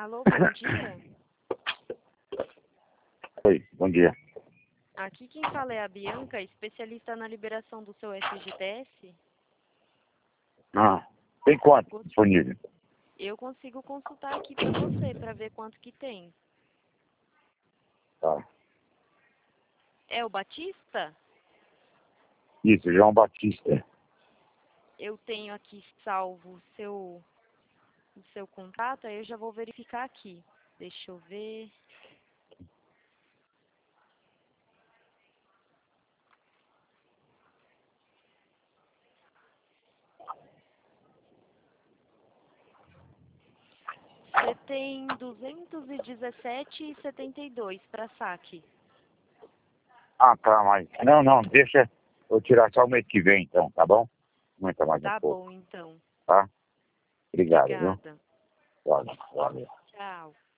Alô, bom dia. Oi, bom dia. Aqui quem fala é a Bianca, especialista na liberação do seu FGTS. Ah, tem quanto disponível? Eu consigo consultar aqui para você, para ver quanto que tem. Tá. É o Batista? Isso, João Batista. Eu tenho aqui salvo o seu contato, aí eu já vou verificar aqui. Deixa eu ver. Você tem 217,72 para saque. Ah, tá, mas... Não, deixa eu tirar só o mês que vem, então, tá bom? Aguenta mais um Tá pouco, bom, então. tá? Obrigado, viu? Obrigada. Valeu. Tchau.